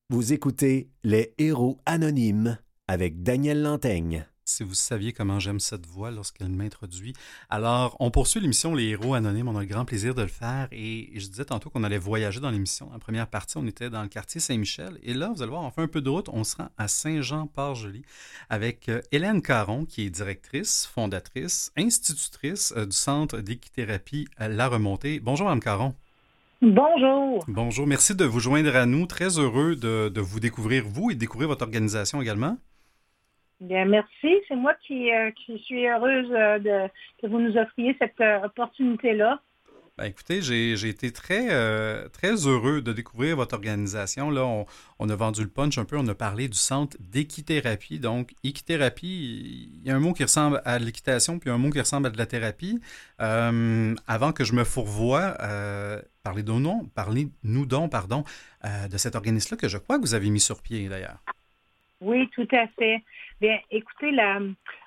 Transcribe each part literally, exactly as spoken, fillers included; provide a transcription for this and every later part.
Vous écoutez Les Héros Anonymes avec Daniel Lantaigne. Si vous saviez comment j'aime cette voix lorsqu'elle m'introduit. Alors, on poursuit l'émission Les Héros Anonymes. On a le grand plaisir de le faire. Et je disais tantôt qu'on allait voyager dans l'émission. En première partie, on était dans le quartier Saint-Michel. Et là, vous allez voir, on fait un peu de route. On se rend à Saint-Jean-Port-Joli avec euh, Hélène Caron, qui est directrice, fondatrice, institutrice euh, du Centre d'équithérapie euh, La Remontée. Bonjour, Mme Caron. Bonjour. Bonjour. Merci de vous joindre à nous. Très heureux de, de vous découvrir, vous, et de découvrir votre organisation également. Bien, merci. C'est moi qui, euh, qui suis heureuse euh, de, que vous nous offriez cette euh, opportunité-là. Ben écoutez, j'ai, j'ai été très, euh, très heureux de découvrir votre organisation. Là, on, on a vendu le punch un peu, on a parlé du centre d'équithérapie. Donc, équithérapie, il y a un mot qui ressemble à l'équitation, puis un mot qui ressemble à de la thérapie. Euh, avant que je me fourvoie, euh, parlez-nous donc, parlez-nous donc, pardon, euh, de cet organisme-là que je crois que vous avez mis sur pied, d'ailleurs. Oui, tout à fait. Bien, écoutez, la,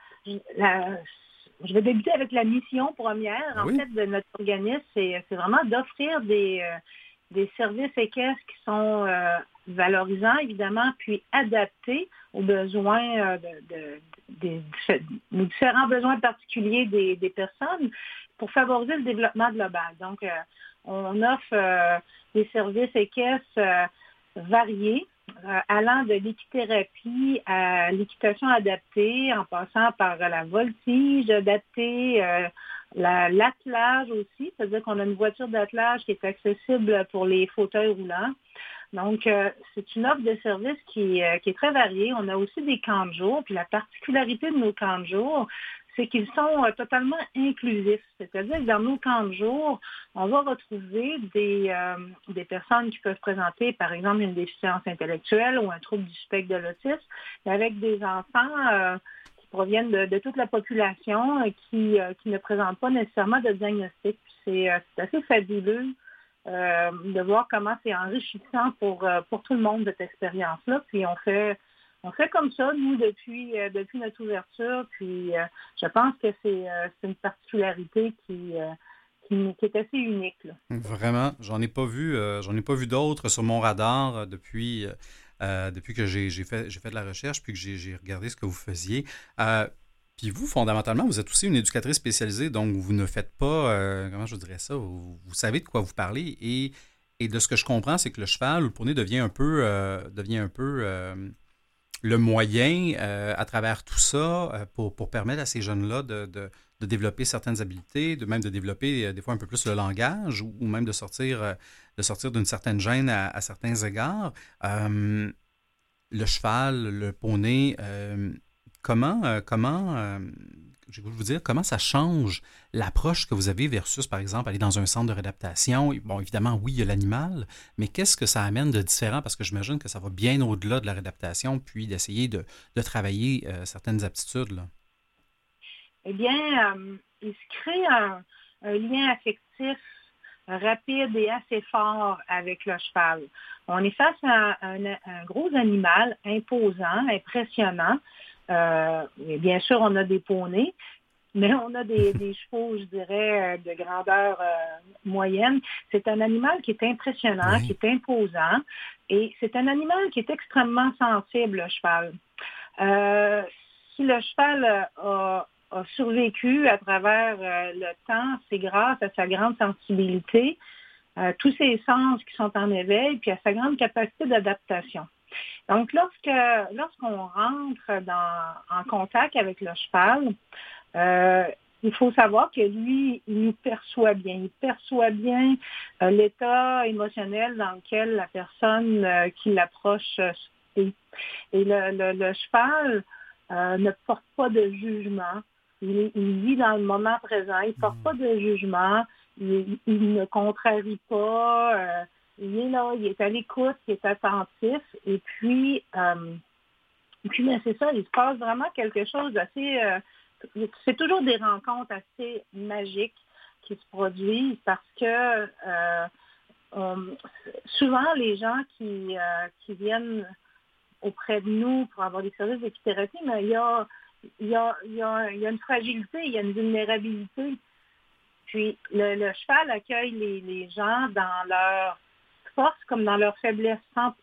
la, je vais débuter avec la mission première, en Oui. fait, de notre organisme. C'est, c'est vraiment d'offrir des, euh, des services équestres qui sont euh, valorisants, évidemment, puis adaptés aux besoins, euh, de, de, des, des différents besoins particuliers des, des personnes pour favoriser le développement global. Donc, euh, on offre euh, des services équestres euh, variés, Euh, allant de l'équithérapie à l'équitation adaptée, en passant par la voltige adaptée, euh, la, l'attelage aussi, c'est-à-dire qu'on a une voiture d'attelage qui est accessible pour les fauteuils roulants. Donc, euh, c'est une offre de service qui, euh, qui est très variée. On a aussi des camps de jour, puis la particularité de nos camps de jour, c'est qu'ils sont euh, totalement inclusifs. C'est-à-dire que dans nos camps de jour, on va retrouver des, euh, des personnes qui peuvent présenter, par exemple, une déficience intellectuelle ou un trouble du spectre de l'autisme, avec des enfants euh, qui proviennent de, de toute la population et qui, euh, qui ne présentent pas nécessairement de diagnostic. Puis c'est, euh, c'est assez fabuleux euh, de voir comment c'est enrichissant pour, euh, pour tout le monde, cette expérience-là. Puis on fait... On fait comme ça, nous, depuis, euh, depuis notre ouverture, puis euh, je pense que c'est, euh, c'est une particularité qui, euh, qui, qui est assez unique, là. Vraiment, j'en ai pas vu, euh, j'en ai pas vu d'autres sur mon radar euh, depuis, euh, euh, depuis que j'ai, j'ai fait, j'ai fait de la recherche puis que j'ai, j'ai regardé ce que vous faisiez. Euh, puis vous, fondamentalement, vous êtes aussi une éducatrice spécialisée, donc vous ne faites pas, euh, comment je dirais ça, vous, vous savez de quoi vous parlez et, et de ce que je comprends, c'est que le cheval ou le poney devient un peu, euh, devient un peu euh, le moyen euh, à travers tout ça euh, pour, pour permettre à ces jeunes-là de, de, de développer certaines habiletés, de même de développer euh, des fois un peu plus le langage ou, ou même de sortir, euh, de sortir d'une certaine gêne à, à certains égards. Euh, le cheval, le poney, euh, comment, euh, comment euh, j'ai voulu vous dire, comment ça change l'approche que vous avez versus, par exemple, aller dans un centre de réadaptation? Bon, évidemment, oui, il y a l'animal, mais qu'est-ce que ça amène de différent? Parce que j'imagine que ça va bien au-delà de la réadaptation, puis d'essayer de, de travailler euh, certaines aptitudes, là. Eh bien, euh, il se crée un, un lien affectif rapide et assez fort avec le cheval. On est face à un, un gros animal imposant, impressionnant. Euh, et bien sûr, on a des poneys, mais on a des, des chevaux, je dirais, de grandeur euh, moyenne. C'est un animal qui est impressionnant, Oui. qui est imposant, et c'est un animal qui est extrêmement sensible, le cheval. Euh, si le cheval a, a survécu à travers euh, le temps, c'est grâce à sa grande sensibilité, euh, tous ses sens qui sont en éveil, puis à sa grande capacité d'adaptation. Donc, lorsque, lorsqu'on rentre dans, en contact avec le cheval, euh, il faut savoir que lui, il nous perçoit bien. Il perçoit bien euh, l'état émotionnel dans lequel la personne euh, qui l'approche euh, est. Et le, le, le cheval euh, ne porte pas de jugement. Il, il vit dans le moment présent. Il ne porte pas de jugement. Il, il ne contrarie pas. Euh, il est là, il est à l'écoute, il est attentif. Et puis, euh, puis ben, c'est ça, il se passe vraiment quelque chose d'assez... Euh, c'est toujours des rencontres assez magiques qui se produisent parce que euh, on, souvent les gens qui, euh, qui viennent auprès de nous pour avoir des services d'équithérapie, mais il y a, il y a, il y a, il y a une fragilité, il y a une vulnérabilité. Puis le, le cheval accueille les, les gens dans leur force comme dans leur faiblesse, sans,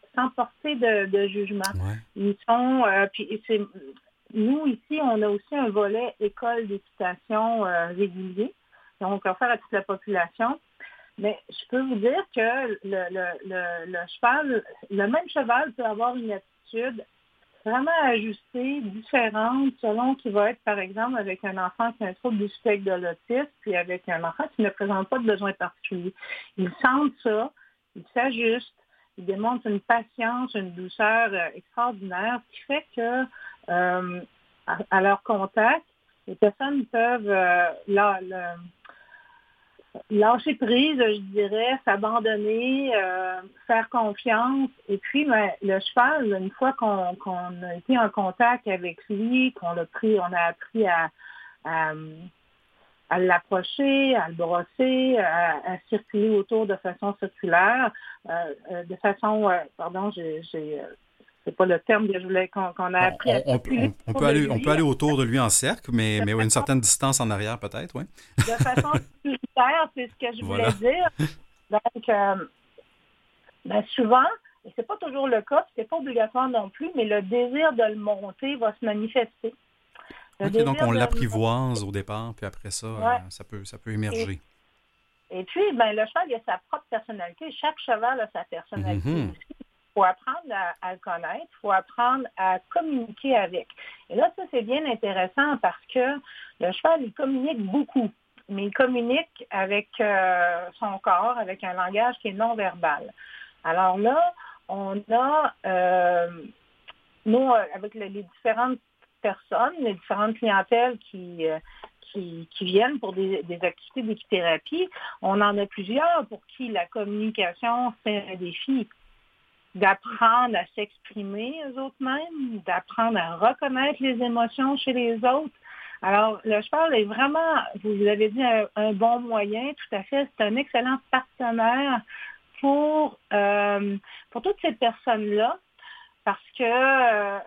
sans porter de, de jugement. Ouais. Ils sont, euh, puis c'est, nous ici, on a aussi un volet école d'équitation euh, régulier, donc offert à toute la population. Mais je peux vous dire que le, le, le, le cheval, le même cheval peut avoir une attitude vraiment ajustée, différente, selon qu'il va être, par exemple, avec un enfant qui a un trouble du spectre de l'autisme, puis avec un enfant qui ne présente pas de besoin particulier. Ils sentent ça, ils s'ajustent, ils démontrent une patience, une douceur euh, extraordinaire, ce qui fait que euh, à, à leur contact, les personnes peuvent euh, là, le, lâcher prise, je dirais, s'abandonner, euh, faire confiance. Et puis, ben, le cheval, une fois qu'on, qu'on a été en contact avec lui, qu'on l'a pris, on a appris à, à, à l'approcher, à le brosser, à, à circuler autour de façon circulaire, euh, de façon, euh, pardon, j'ai, j'ai c'est pas le terme que je voulais qu'on, qu'on a appris on, à on, circuler. On, on, peut aller, on peut aller autour de lui en cercle, mais, mais une certaine distance en arrière peut-être, oui. De façon sécuritaire, c'est ce que je voulais voilà. dire. Donc, euh, ben souvent, et c'est pas toujours le cas, c'est pas obligatoire non plus, mais le désir de le monter va se manifester. Le okay, donc on l'apprivoise au départ, puis après ça, ouais. euh, ça peut, ça peut émerger. Et, et puis, ben, le cheval, il a sa propre personnalité. Chaque cheval a sa personnalité mm-hmm. aussi. Il faut apprendre à, à le connaître, il faut apprendre à communiquer avec. Et là, ça, c'est bien intéressant parce que le cheval, il communique beaucoup, mais il communique avec euh, son corps, avec un langage qui est non-verbal. Alors là, on a, euh, nous, avec les, les différentes personnes, les différentes clientèles qui, euh, qui, qui viennent pour des, des activités d'équithérapie, on en a plusieurs pour qui la communication, c'est un défi. D'apprendre à s'exprimer eux autres mêmes, d'apprendre à reconnaître les émotions chez les autres. Alors, le cheval est vraiment, vous l'avez dit, un, un bon moyen, tout à fait. C'est un excellent partenaire pour, euh, pour toutes ces personnes-là, parce que euh,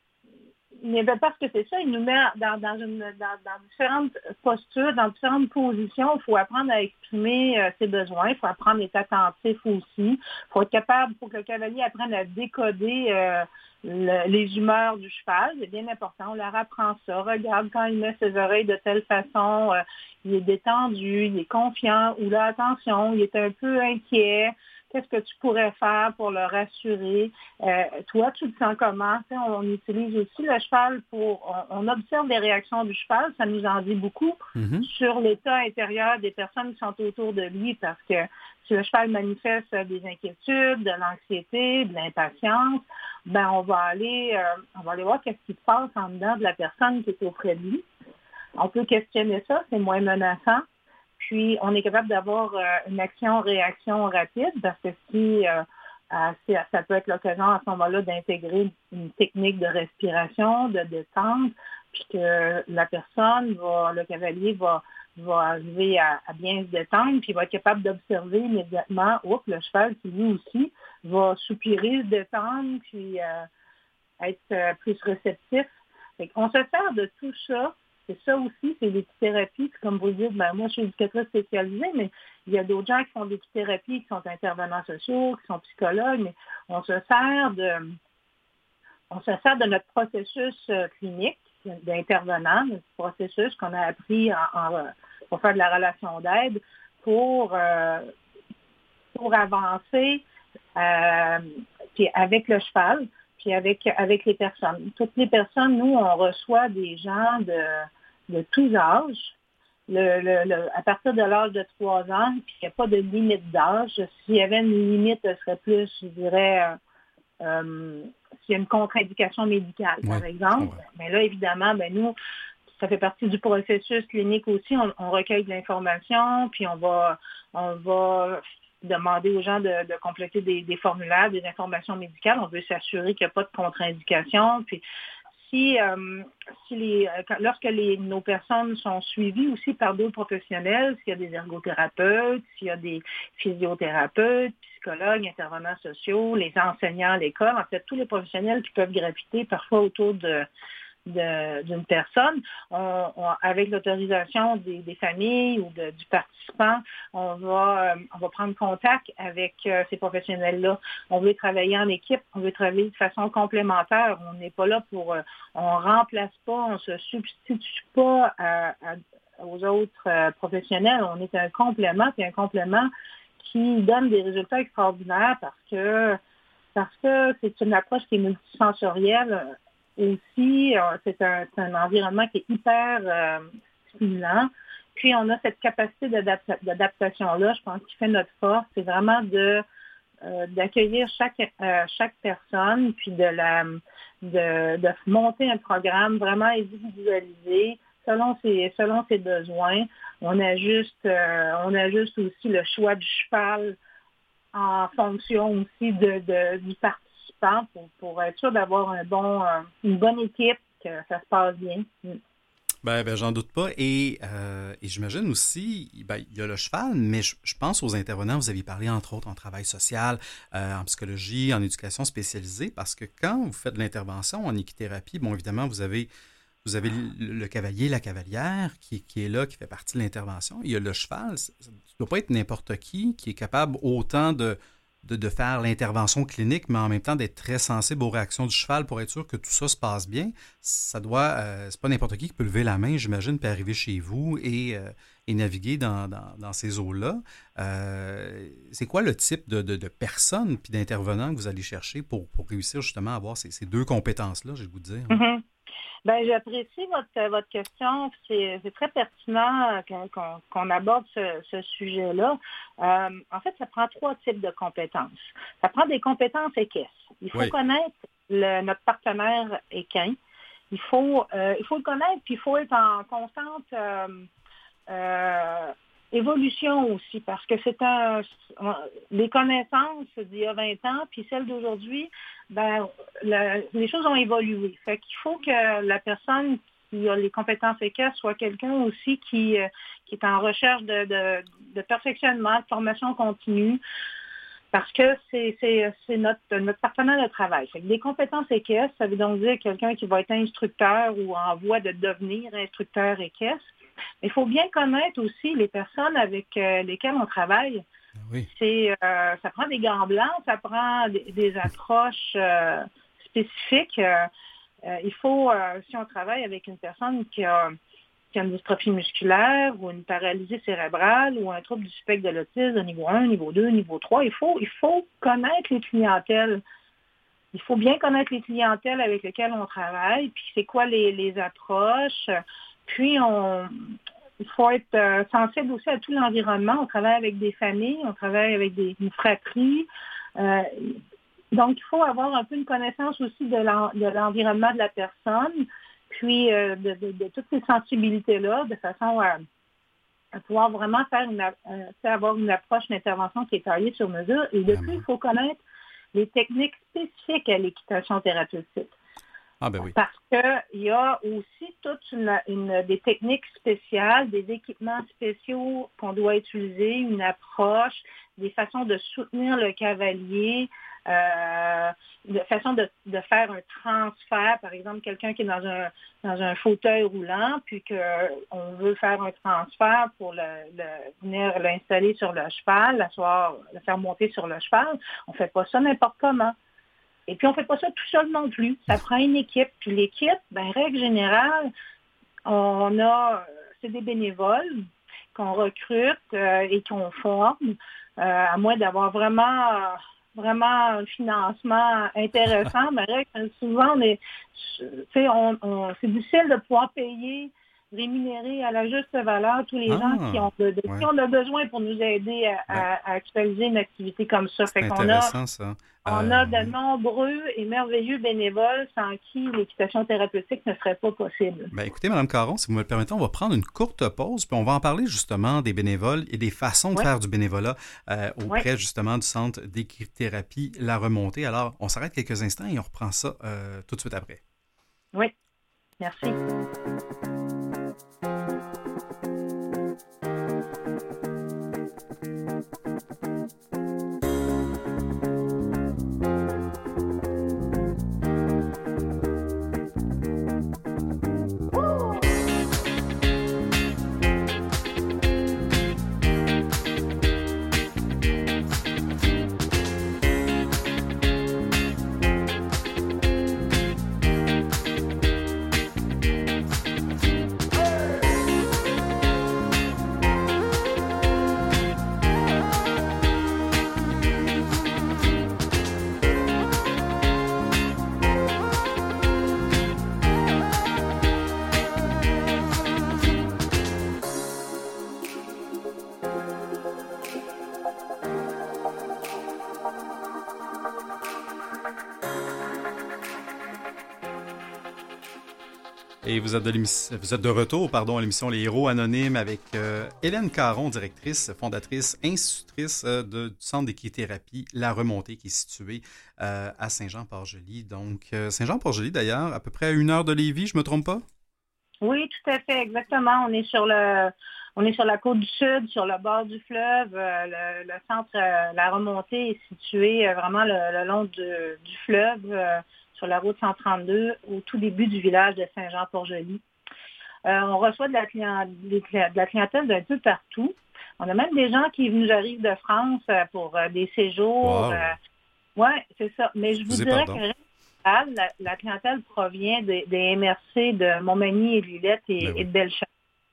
mais parce que c'est ça, il nous met dans, dans, une, dans, dans différentes postures, dans différentes positions. Il faut apprendre à exprimer euh, ses besoins, il faut apprendre à être attentif aussi. Il faut être capable, pour que le cavalier apprenne à décoder euh, le, les humeurs du cheval. C'est bien important, on leur apprend ça. Regarde, quand il met ses oreilles de telle façon, euh, il est détendu, il est confiant, ou là, attention, il est un peu inquiet. Qu'est-ce que tu pourrais faire pour le rassurer? Euh, toi, tu le sens comment? T'sais, on utilise aussi le cheval pour... On, on observe les réactions du cheval, ça nous en dit beaucoup mm-hmm. sur l'état intérieur des personnes qui sont autour de lui, parce que si le cheval manifeste des inquiétudes, de l'anxiété, de l'impatience, ben on va aller, euh, on va aller voir qu'est-ce qui se passe en dedans de la personne qui est auprès de lui. On peut questionner ça, c'est moins menaçant. Puis, on est capable d'avoir euh, une action-réaction rapide parce que si, euh, euh, ça peut être l'occasion à ce moment-là d'intégrer une technique de respiration, de détente, puis que la personne, va, le cavalier va, va arriver à, à bien se détendre, puis il va être capable d'observer immédiatement, oups, le cheval qui lui aussi va soupirer, se détendre, puis euh, être euh, plus réceptif. Fait on se sert de tout ça. C'est ça aussi, c'est l'équithérapie. Puis comme vous dites, ben moi, je suis éducatrice spécialisée, mais il y a d'autres gens qui font de l'équithérapie, qui sont intervenants sociaux, qui sont psychologues, mais on se sert de, on se sert de notre processus clinique d'intervenant, notre processus qu'on a appris en, en, pour faire de la relation d'aide, pour, euh, pour avancer euh, puis avec le cheval. Puis avec, avec les personnes. Toutes les personnes, nous, on reçoit des gens de, de tous âges. Le, le, le, à partir de l'âge de trois ans, puis il n'y a pas de limite d'âge. S'il y avait une limite, ce serait plus, je dirais, euh, euh, s'il y a une contre-indication médicale, oui, par exemple. Mais là, évidemment, ben nous, ça fait partie du processus clinique aussi. On, on recueille de l'information, puis on va, on va demander aux gens de, de compléter des, des formulaires, des informations médicales. On veut s'assurer qu'il n'y a pas de contre-indication. Puis si, euh, si les, lorsque les, nos personnes sont suivies aussi par d'autres professionnels, s'il y a des ergothérapeutes, s'il y a des physiothérapeutes, psychologues, intervenants sociaux, les enseignants à l'école, en fait, tous les professionnels qui peuvent graviter parfois autour de de, d'une personne, on, on, avec l'autorisation des, des familles ou de, du participant, on va, euh, on va prendre contact avec euh, ces professionnels-là. On veut travailler en équipe, on veut travailler de façon complémentaire. On n'est pas là pour... Euh, on ne remplace pas, on ne se substitue pas à, à, aux autres euh, professionnels. On est un complément, puis un complément qui donne des résultats extraordinaires parce que parce que c'est une approche qui est multisensorielle aussi. C'est un, c'est un environnement qui est hyper euh, stimulant. Puis on a cette capacité d'adapta- d'adaptation-là, je pense, qui fait notre force. C'est vraiment de euh, d'accueillir chaque euh, chaque personne, puis de la de, de monter un programme vraiment individualisé selon ses selon ses besoins. On ajuste euh, on ajuste aussi le choix du cheval en fonction aussi de, de du participant pour, pour être sûr d'avoir un bon euh, une bonne équipe, que ça se passe bien. Mm. Ben, ben j'en doute pas. Et, euh, et j'imagine aussi, ben, il y a le cheval, mais je, je pense aux intervenants, vous aviez parlé entre autres en travail social, euh, en psychologie, en éducation spécialisée, parce que quand vous faites de l'intervention en équithérapie, bon, évidemment, vous avez, vous avez le, le cavalier, la cavalière qui, qui est là, qui fait partie de l'intervention. Il y a le cheval. Ça ne doit pas être n'importe qui qui est capable autant de, de, de faire l'intervention clinique, mais en même temps d'être très sensible aux réactions du cheval pour être sûr que tout ça se passe bien. Ça doit, euh, c'est pas n'importe qui qui peut lever la main, j'imagine, puis arriver chez vous et, euh, et naviguer dans, dans, dans ces eaux-là. Euh, c'est quoi le type de, de, de personnes puis d'intervenants que vous allez chercher pour, pour réussir justement à avoir ces, ces deux compétences-là, j'ai le goût de dire? Mm-hmm. Ben, j'apprécie votre, votre question. C'est, c'est très pertinent qu'on, qu'on, qu'on aborde ce, ce sujet-là. Euh, en fait, ça prend trois types de compétences. Ça prend des compétences équestres. Il faut oui. connaître le, notre partenaire équin. Il faut, euh, il faut le connaître, puis il faut être en constante euh, euh, évolution aussi, parce que c'est un les connaissances d'il y a vingt ans, puis celles d'aujourd'hui, ben le, les choses ont évolué. Fait qu'il faut que la personne qui a les compétences équestres soit quelqu'un aussi qui, euh, qui est en recherche de, de, de perfectionnement, de formation continue, parce que c'est, c'est, c'est notre, notre partenaire de travail. Fait que des compétences équestres, ça veut donc dire quelqu'un qui va être instructeur ou en voie de devenir instructeur équestre. Il faut bien connaître aussi les personnes avec euh, lesquelles on travaille. Oui. C'est, euh, ça prend des gants blancs, ça prend des, des approches euh, spécifiques. Euh, euh, il faut, euh, si on travaille avec une personne qui a, qui a une dystrophie musculaire ou une paralysie cérébrale ou un trouble du spectre de l'autisme de niveau un, niveau deux, niveau trois, il faut, il faut connaître les clientèles. Il faut bien connaître les clientèles avec lesquelles on travaille, puis c'est quoi les, les approches. Puis, on, il faut être euh, sensible aussi à tout l'environnement. On travaille avec des familles, on travaille avec des, une fratrie. Euh, donc, il faut avoir un peu une connaissance aussi de, l'en, de l'environnement de la personne, puis euh, de, de, de toutes ces sensibilités-là, de façon à, à pouvoir vraiment faire une, euh, avoir une approche d'intervention qui est taillée sur mesure. Et depuis, il faut connaître les techniques spécifiques à l'équitation thérapeutique. Ah ben oui. Parce qu'il y a aussi toute une, une, des techniques spéciales, des équipements spéciaux qu'on doit utiliser, une approche, des façons de soutenir le cavalier, euh, de façon de, de faire un transfert, par exemple, quelqu'un qui est dans un, dans un fauteuil roulant, puis qu'on veut faire un transfert pour le, le, venir l'installer sur le cheval, l'asseoir, le faire monter sur le cheval. On ne fait pas ça n'importe comment. Et puis, on ne fait pas ça tout seul non plus. Ça prend une équipe. Puis l'équipe, ben, règle générale, on a, c'est des bénévoles qu'on recrute euh, et qu'on forme, euh, à moins d'avoir vraiment, vraiment un financement intéressant. Mais règle, souvent, on est, on, on, c'est difficile de pouvoir payer, rémunérer à la juste valeur tous les ah, gens qui ont, de, de, ouais. qui ont le besoin pour nous aider à, ben, à, à actualiser une activité comme ça. C'est fait qu'on intéressant, a, ça. On euh... a de nombreux et merveilleux bénévoles sans qui l'équitation thérapeutique ne serait pas possible. Ben, écoutez, Mme Caron, si vous me le permettez, on va prendre une courte pause, puis on va en parler justement des bénévoles et des façons de ouais. faire du bénévolat euh, auprès ouais. justement du centre d'équithérapie La Remontée. Alors, on s'arrête quelques instants et on reprend ça euh, tout de suite après. Oui, merci. Et vous êtes de, vous êtes de retour pardon, à l'émission Les Héros Anonymes avec euh, Hélène Caron, directrice, fondatrice, institutrice euh, de, du Centre d'équithérapie La Remontée qui est situé euh, à Saint-Jean-Port-Joli. Donc, euh, Saint-Jean-Port-Joli, d'ailleurs, à peu près à une heure de Lévis, je ne me trompe pas? Oui, tout à fait, exactement. On est sur le, on est sur la côte du Sud, sur le bord du fleuve. Euh, le, le centre euh, La Remontée est situé euh, vraiment le, le long du, du fleuve. Euh, sur la route cent trente-deux, au tout début du village de Saint-Jean-Port-Joli. Euh, on reçoit de la, client, de la clientèle d'un peu partout. On a même des gens qui nous arrivent de France pour euh, des séjours. Wow. Euh, oui, c'est ça. Mais je vous Excusez, dirais pardon. que la, la clientèle provient des, des M R C de Montmagny et Lillette et, Ben oui. et de Bellechasse.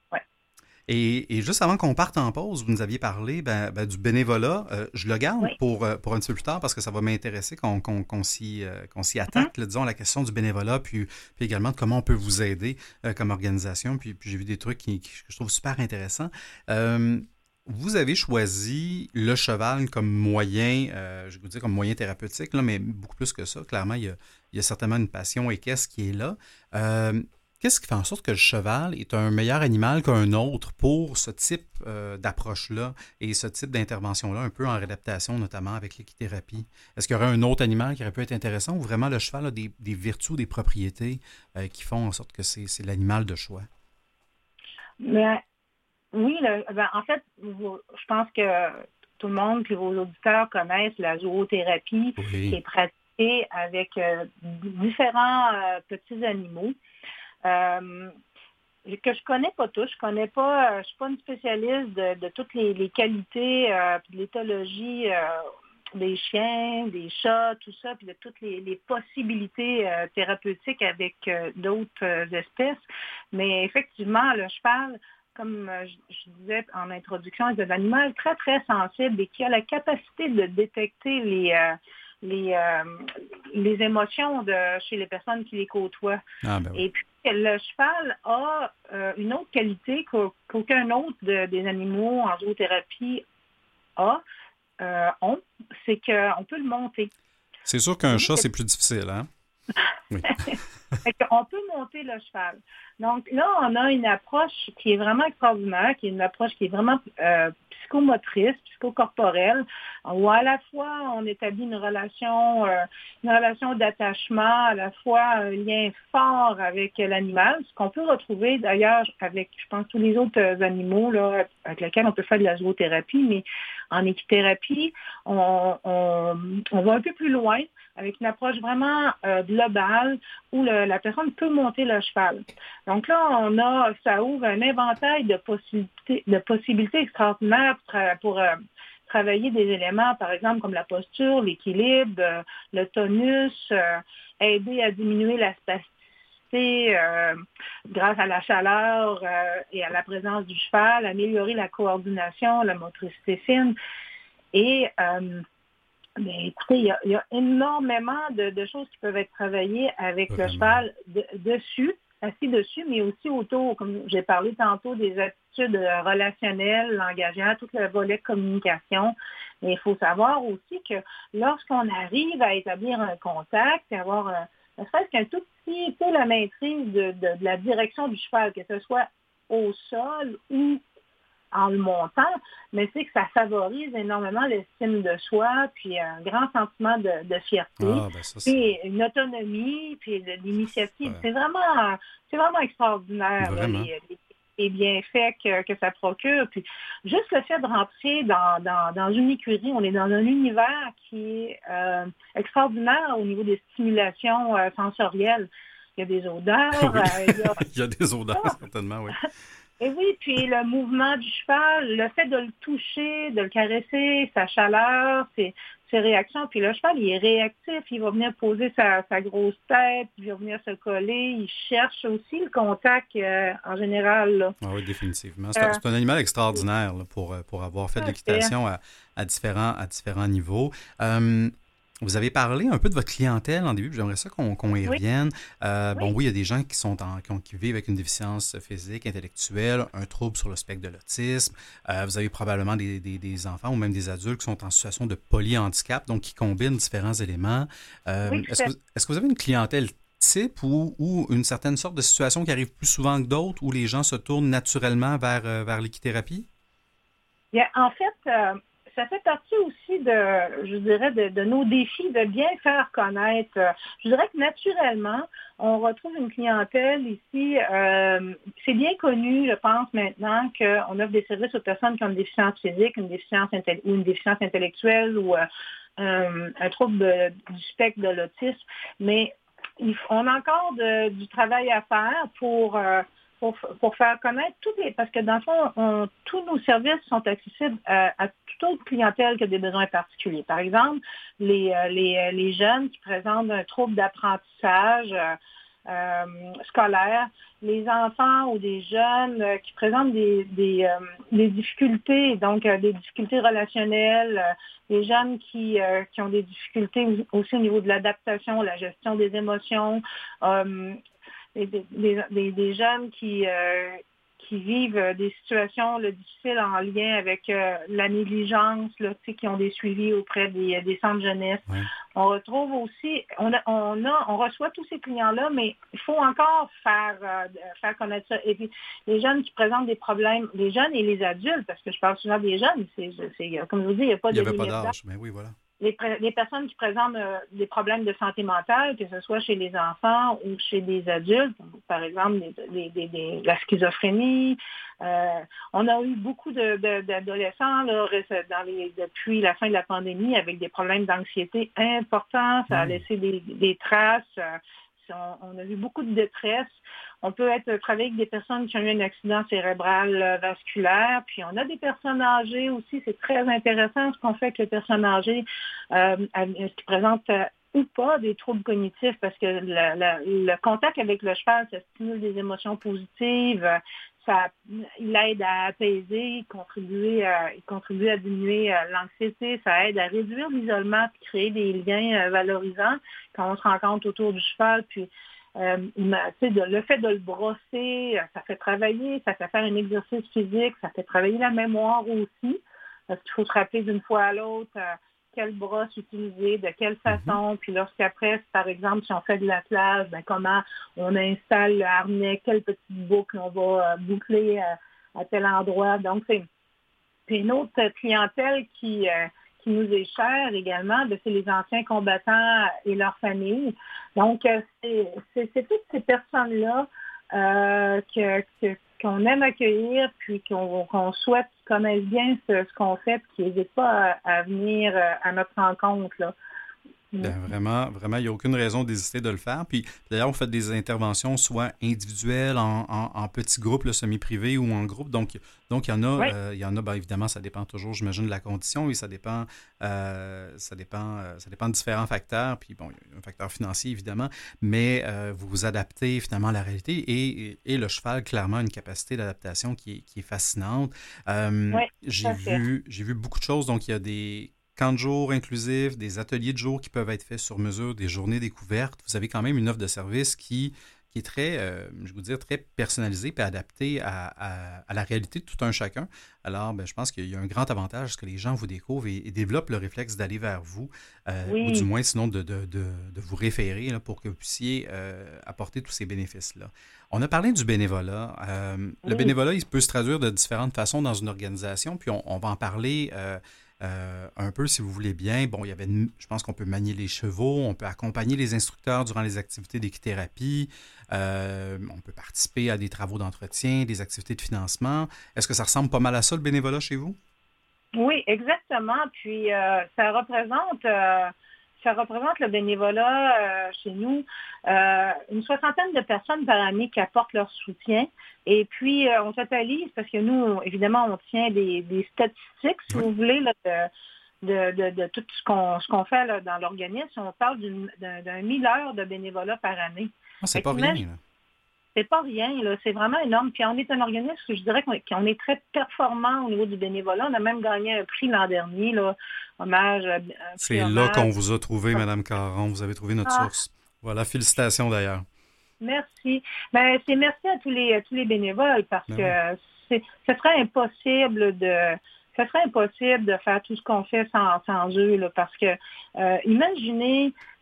Et, et juste avant qu'on parte en pause, vous nous aviez parlé ben, ben, du bénévolat. Euh, je le garde Oui. pour, pour un petit peu plus tard parce que ça va m'intéresser qu'on, qu'on, qu'on, s'y, euh, qu'on s'y attaque, mm-hmm. là, disons, à la question du bénévolat, puis, puis également de comment on peut vous aider euh, comme organisation. Puis, puis j'ai vu des trucs qui, qui, que je trouve super intéressants. Euh, vous avez choisi le cheval comme moyen, euh, je vais vous dire comme moyen thérapeutique, là, mais beaucoup plus que ça. Clairement, il y a, il y a certainement une passion équestre qui est là. Euh, Qu'est-ce qui fait en sorte que le cheval est un meilleur animal qu'un autre pour ce type euh, d'approche-là et ce type d'intervention-là, un peu en réadaptation, notamment avec l'équithérapie? Est-ce qu'il y aurait un autre animal qui aurait pu être intéressant ou vraiment le cheval a des, des vertus, des propriétés euh, qui font en sorte que c'est, c'est l'animal de choix? Mais, oui, le, ben, en fait, vous, je pense que tout le monde, puis vos auditeurs connaissent la zoothérapie oui. qui est pratiquée avec euh, différents euh, petits animaux. Euh, que je connais pas tous, je connais pas, euh, je suis pas une spécialiste de, de toutes les, les qualités, euh, puis de l'éthologie euh, des chiens, des chats, tout ça, puis de toutes les, les possibilités euh, thérapeutiques avec euh, d'autres euh, espèces. Mais effectivement, le cheval, comme euh, je, je disais en introduction, est un animal très, très sensible et qui a la capacité de détecter les... Euh, Les, euh, les émotions de, chez les personnes qui les côtoient. Ah, ben oui. Et puis, le cheval a euh, une autre qualité qu'aucun autre de, des animaux en zoothérapie a, euh, ont, c'est qu'on peut le monter. C'est sûr qu'un oui, chat, c'est plus difficile, hein? Oui. On peut monter le cheval. Donc là, on a une approche qui est vraiment extraordinaire, qui est une approche qui est vraiment euh, psychomotrice, psychocorporelle, où à la fois on établit une relation, euh, une relation d'attachement, à la fois un lien fort avec l'animal, ce qu'on peut retrouver d'ailleurs avec, je pense, tous les autres animaux là, avec lesquels on peut faire de la zoothérapie, mais en équithérapie, on, on, on va un peu plus loin avec une approche vraiment euh, globale où le, la personne peut monter le cheval. Donc là, on a, ça ouvre un inventaire de possibilités, de possibilités extraordinaires pour, tra- pour euh, travailler des éléments, par exemple, comme la posture, l'équilibre, euh, le tonus, euh, aider à diminuer la spasticité euh, grâce à la chaleur euh, et à la présence du cheval, améliorer la coordination, la motricité fine. Et euh, mais écoutez, il y a, il y a énormément de, de choses qui peuvent être travaillées avec Vraiment. le cheval de, dessus, assis dessus, mais aussi autour, comme j'ai parlé tantôt, des attitudes relationnelles, langagières, tout le volet communication. Mais il faut savoir aussi que lorsqu'on arrive à établir un contact, avoir un, ne serait-ce qu'un tout petit peu la maîtrise de, de, de la direction du cheval, que ce soit au sol ou en le montant, mais c'est que ça favorise énormément l'estime de soi, puis un grand sentiment de, de fierté, ah, ben ça, puis une autonomie, puis de l'initiative. Ouais. C'est vraiment, c'est vraiment extraordinaire, vraiment. Là, les, les, les bienfaits que, que ça procure. Puis juste le fait de rentrer dans, dans, dans une écurie, on est dans un univers qui est euh, extraordinaire au niveau des stimulations euh, sensorielles. Il y a des odeurs. Oui. euh, il, y a... il y a des odeurs, ah. certainement, oui. Et oui, puis le mouvement du cheval, le fait de le toucher, de le caresser, sa chaleur, ses, ses réactions. Puis le cheval, il est réactif, il va venir poser sa, sa grosse tête, il va venir se coller, il cherche aussi le contact euh, en général. Là. Ah oui, définitivement. C'est, euh, un, c'est un animal extraordinaire là, pour, pour avoir fait de l'équitation à, à, différents, à différents niveaux. Euh, Vous avez parlé un peu de votre clientèle en début, puis j'aimerais ça qu'on, qu'on y revienne. Oui. Euh, oui. Bon, oui, il y a des gens qui sont en, qui, ont, qui vivent avec une déficience physique, intellectuelle, un trouble sur le spectre de l'autisme. Euh, vous avez probablement des, des, des enfants ou même des adultes qui sont en situation de polyhandicap, donc qui combinent différents éléments. Euh, oui, est-ce, que, est-ce que vous avez une clientèle type ou, ou une certaine sorte de situation qui arrive plus souvent que d'autres où les gens se tournent naturellement vers, euh, vers l'équithérapie? Bien, en fait, euh, ça fait partie aussi de, je dirais, de, de nos défis de bien faire connaître. Je dirais que naturellement, on retrouve une clientèle ici. Euh, c'est bien connu, je pense, maintenant qu'on offre des services aux personnes qui ont une déficience physique, une déficience intell- ou une déficience intellectuelle ou euh, un, un trouble de, du spectre de l'autisme. Mais il, on a encore de, du travail à faire pour... Euh, Pour, pour faire connaître tous les... Parce que dans le fond, on, tous nos services sont accessibles à, à toute autre clientèle qui a des besoins particuliers. Par exemple, les, les, les jeunes qui présentent un trouble d'apprentissage euh, euh, scolaire, les enfants ou des jeunes euh, qui présentent des, des, euh, des difficultés, donc euh, des difficultés relationnelles, euh, les jeunes qui, euh, qui ont des difficultés aussi au niveau de l'adaptation, la gestion des émotions, euh, Des, des, des, des jeunes qui, euh, qui vivent des situations là, difficiles en lien avec euh, la négligence, là, qui ont des suivis auprès des, des centres jeunesse. Ouais. On retrouve aussi, on, a, on, a, on reçoit tous ces clients-là, mais il faut encore faire, euh, faire connaître ça. Et puis, les jeunes qui présentent des problèmes, les jeunes et les adultes, parce que je parle souvent des jeunes, c'est, c'est, comme je vous dis, il n'y a pas Il de n'y avait pas limite d'âge, mais oui, voilà. Les, les personnes qui présentent euh, des problèmes de santé mentale, que ce soit chez les enfants ou chez des adultes, par exemple des, des, des, des, la schizophrénie. Euh, on a eu beaucoup de, de, d'adolescents là, dans les, depuis la fin de la pandémie avec des problèmes d'anxiété importants. Ça a laissé des, des traces. On, on a vu beaucoup de détresse. On peut être travailler avec des personnes qui ont eu un accident cérébral euh, vasculaire, puis on a des personnes âgées aussi. C'est très intéressant ce qu'on fait avec les personnes âgées euh, qui présentent euh, ou pas des troubles cognitifs, parce que la, la, le contact avec le cheval, ça stimule des émotions positives, ça, il aide à apaiser, contribuer à, contribuer à diminuer euh, l'anxiété, ça aide à réduire l'isolement, puis créer des liens euh, valorisants quand on se rencontre autour du cheval, puis Euh, de, le fait de le brosser, ça fait travailler, ça fait faire un exercice physique, ça fait travailler la mémoire aussi, parce qu'il faut se rappeler d'une fois à l'autre euh, quelle brosse utiliser, de quelle façon, mm-hmm. Puis lorsqu'après, par exemple, si on fait de l'attelage, ben, comment on installe le harnais, quelle petite boucle on va euh, boucler euh, à tel endroit. Donc, c'est, c'est une autre clientèle qui... Euh, qui nous est cher également, ben, c'est les anciens combattants et leurs familles. Donc, c'est, c'est, c'est toutes ces personnes-là euh, que, que, qu'on aime accueillir, puis qu'on, qu'on souhaite qu'ils connaissent bien ce, ce qu'on fait, puis qu'ils n'hésitent pas à, à venir à notre rencontre, là. Bien, vraiment, vraiment, il n'y a aucune raison d'hésiter de le faire. Puis d'ailleurs, vous faites des interventions soit individuelles, en, en, en petits groupes, là, semi-privés ou en groupe. Donc, donc il y en a, oui. euh, il y en a, bien évidemment, ça dépend toujours, j'imagine, de la condition et ça dépend, euh, ça dépend, euh, ça dépend de différents facteurs. Puis bon, il y a un facteur financier, évidemment, mais euh, vous vous adaptez finalement à la réalité et, et, et le cheval, clairement, a une capacité d'adaptation qui est, qui est fascinante. Euh, oui, j'ai vu, j'ai vu beaucoup de choses. Donc, il y a des camps de jour inclusifs, des ateliers de jour qui peuvent être faits sur mesure, des journées découvertes. Vous avez quand même une offre de service qui, qui est très, euh, je vous dire, très personnalisée et adaptée à, à, à la réalité de tout un chacun. Alors, ben, je pense qu'il y a un grand avantage à ce que les gens vous découvrent et, et développent le réflexe d'aller vers vous, euh, oui. ou du moins sinon de, de, de, de vous référer là, pour que vous puissiez euh, apporter tous ces bénéfices-là. On a parlé du bénévolat. Euh, oui. Le bénévolat, il peut se traduire de différentes façons dans une organisation, puis on, on va en parler euh, Euh, un peu, si vous voulez bien. Bon, il y avait, une, je pense qu'on peut manier les chevaux, on peut accompagner les instructeurs durant les activités d'équithérapie, euh, on peut participer à des travaux d'entretien, des activités de financement. Est-ce que ça ressemble pas mal à ça, le bénévolat, chez vous? Oui, exactement. Puis, euh, ça représente... Euh... Ça représente le bénévolat euh, chez nous, euh, une soixantaine de personnes par année qui apportent leur soutien. Et puis, euh, on totalise, parce que nous, évidemment, on tient des, des statistiques, si oui. vous voulez, là, de, de, de, de tout ce qu'on, ce qu'on fait là, dans l'organisme. On parle d'une, d'un, d'un mille heures de bénévolat par année. Ah, c'est pas rien, là. C'est pas rien, là. C'est vraiment énorme. Puis on est un organisme que je dirais qu'on est, qu'on est très performant au niveau du bénévolat. On a même gagné un prix l'an dernier, là. Hommage à, à C'est hommage. là qu'on vous a trouvé, Mme Caron. Vous avez trouvé notre ah. source. Voilà, félicitations d'ailleurs. Merci. Ben, c'est merci à tous les, à tous les bénévoles parce ben que oui. c'est, ce serait impossible de. Ce serait impossible de faire tout ce qu'on fait sans, sans eux, là, parce que euh, imaginez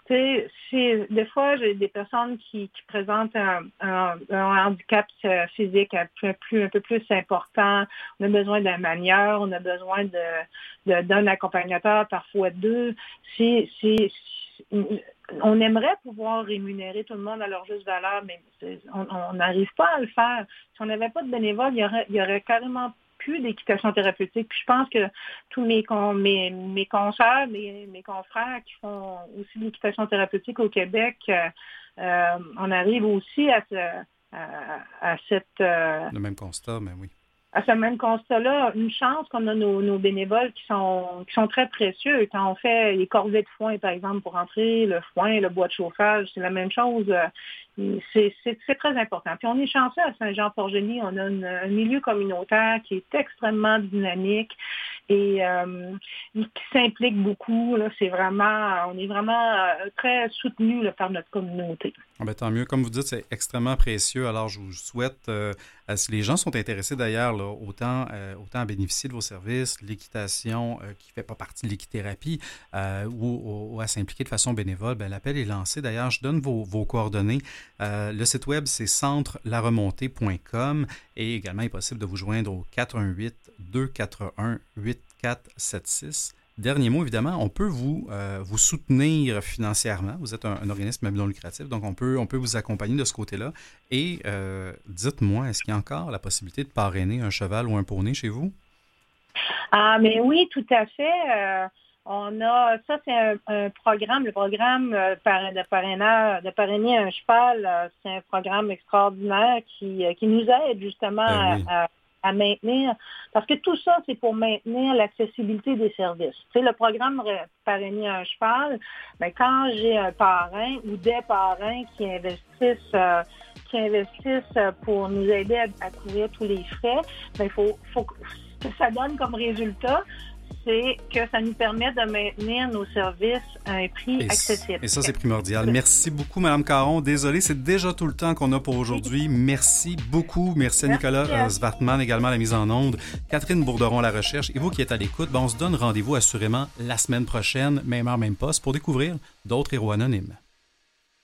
Tu sais, c'est, des fois, j'ai des personnes qui, qui présentent un, un, un handicap physique un peu, plus, un peu plus important. On a besoin d'un manieur, on a besoin de, de, d'un accompagnateur, parfois deux. C'est, c'est, c'est, on aimerait pouvoir rémunérer tout le monde à leur juste valeur, mais on n'arrive pas à le faire. Si on n'avait pas de bénévoles, il y aurait, il y aurait carrément plus d'équitation thérapeutique. Puis je pense que tous mes mes, mes consoeurs, mes, mes confrères qui font aussi de l'équitation thérapeutique au Québec, euh, on arrive aussi à, ce, à, à cette... Euh, le même constat, mais oui. À ce même constat-là, une chance qu'on a nos, nos bénévoles qui sont qui sont très précieux. Quand on fait les corvées de foin, par exemple, pour rentrer, le foin, le bois de chauffage, c'est la même chose. C'est, c'est, c'est très important. Puis on est chanceux à Saint-Jean-Port-Joli. On a une, un milieu communautaire qui est extrêmement dynamique et euh, qui s'implique beaucoup. Là. C'est vraiment, on est vraiment euh, très soutenus là, par notre communauté. Ah ben, tant mieux. Comme vous dites, c'est extrêmement précieux. Alors, je vous souhaite, euh, si les gens sont intéressés d'ailleurs, là, autant, euh, autant à bénéficier de vos services, l'équitation euh, qui ne fait pas partie de l'équithérapie euh, ou, ou à s'impliquer de façon bénévole, ben, l'appel est lancé. D'ailleurs, je donne vos, vos coordonnées. Euh, le site web, c'est centre la remontée point com et également, il est possible de vous joindre au quatre un huit, deux quatre un, huit quatre sept six. Dernier mot, évidemment, on peut vous, euh, vous soutenir financièrement. Vous êtes un, un organisme non lucratif, donc on peut, on peut vous accompagner de ce côté-là. Et euh, dites-moi, est-ce qu'il y a encore la possibilité de parrainer un cheval ou un poney chez vous? Ah, mais oui, tout à fait. Euh, on a, ça c'est un, un programme, le programme de, parrainage, de parrainer un cheval, c'est un programme extraordinaire qui, qui nous aide justement ben oui. à, à à maintenir, parce que tout ça, c'est pour maintenir l'accessibilité des services. Tu sais, le programme Parrainer un cheval, ben, quand j'ai un parrain ou des parrains qui investissent euh, qui investissent pour nous aider à, à couvrir tous les frais, ben, il faut, faut que ça donne comme résultat, c'est que ça nous permet de maintenir nos services à un prix et accessible. Et ça, c'est primordial. Merci beaucoup, Mme Caron. Désolé, c'est déjà tout le temps qu'on a pour aujourd'hui. Merci beaucoup. Merci à Nicolas euh, Zwartman, également à la mise en onde. Catherine Bourderon à la recherche. Et vous qui êtes à l'écoute, ben, on se donne rendez-vous assurément la semaine prochaine, même heure, même poste, pour découvrir d'autres héros anonymes.